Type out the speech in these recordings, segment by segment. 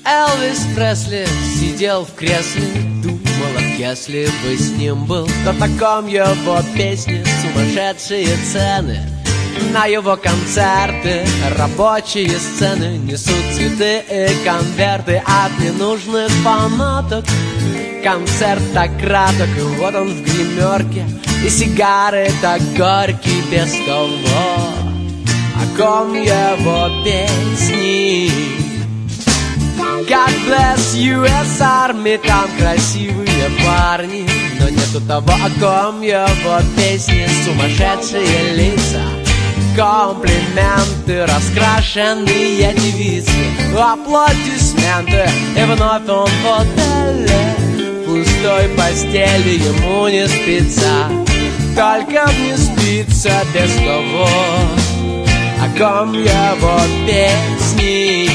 Элвис Пресли сидел в кресле, думал, если бы с ним был, то таком его песни сумасшедшие цены. На его концерты рабочие сцены несут цветы и конверты от ненужных фанаток. Концерт так краток, и вот он в гримерке, и сигары так горькие без того, о ком его песни. God bless US Army, там красивые парни, но нету того, о ком его песни. Сумасшедшие лица, комплименты, раскрашенные девицы, аплодисменты, и вновь он в отеле, в пустой постели ему не спится, только не спится без того, о ком его песни.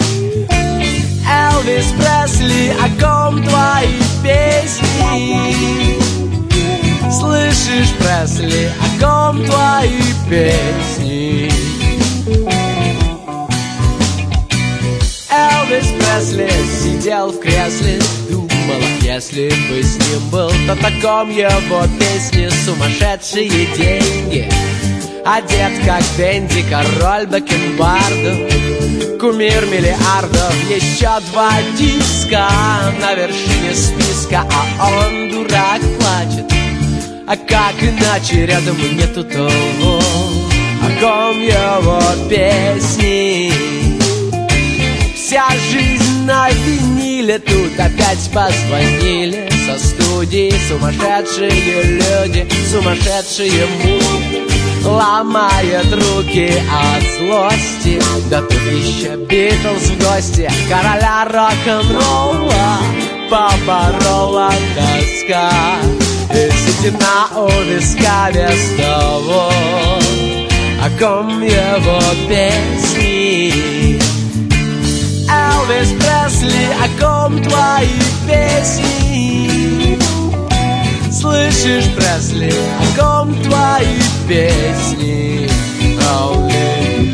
Элвис Пресли, о ком твои песни? Слышишь, Пресли, о ком твои песни? Элвис Пресли сидел в кресле, думал, если бы с ним был, то таком его песни. Сумасшедшие деньги, одет как Дэнди, король бакенбардов, кумир миллиардов. Еще 2 диска на вершине списка, а он, дурак, плачет. А как иначе, рядом нету того, о ком его песни. Вся жизнь на виниле, тут опять позвонили со студии. Сумасшедшие люди, сумасшедшие муки, ломает руки от злости. Да тут еще Битлз в гости, короля рок-н-ролла поборола тоска. И седина у виска без того, о ком его песни. Элвис Пресли, о ком твои песни? Слышишь, Пресли, о ком твои песни? Only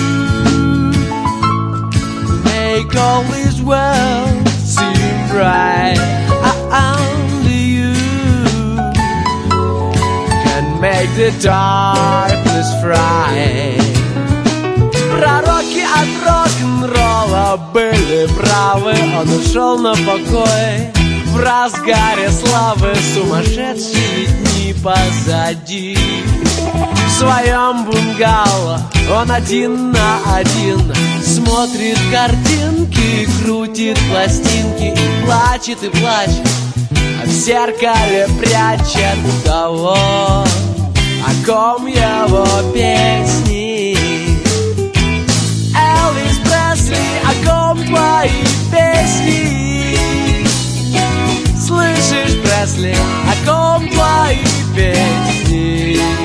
you make all this world seem bright. Only you can make the darkness fry. Пророки от рок-н-ролла были правы, он ушел на покой в разгаре славы. Сумасшедшие дни позади. В своем бунгало он один на один смотрит картинки, крутит пластинки и плачет, а в зеркале прячет того, о ком его песни. Элвис Пресли, о ком твои песни? Слышишь, Пресли, о ком твои песни?